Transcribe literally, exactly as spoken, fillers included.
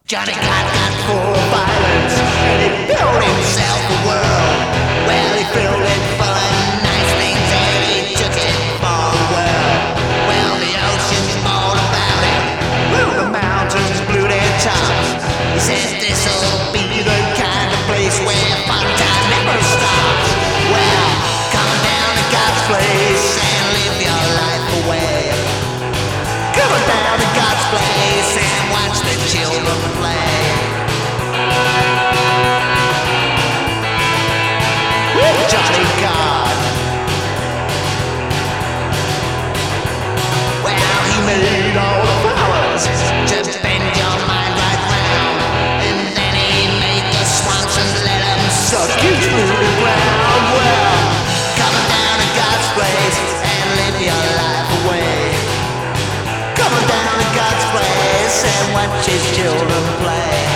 Johnny got got full of violence, and he built himself a world. Well, he filled it full of nice things, and he took it for a whirl. Well, the oceans all about him, well, the mountains blew their tops. He says this'll be the kind of place where fun time never stops. Well, come down to God's place and live your life away. Come down to God's place and watch the children play. Johnny God. Well, he made all the flowers to bend your mind right round, and then he made the swamps and let them suck you through the ground. Well, come down to God's place and live your life away. Come down to God's place and watch his children play.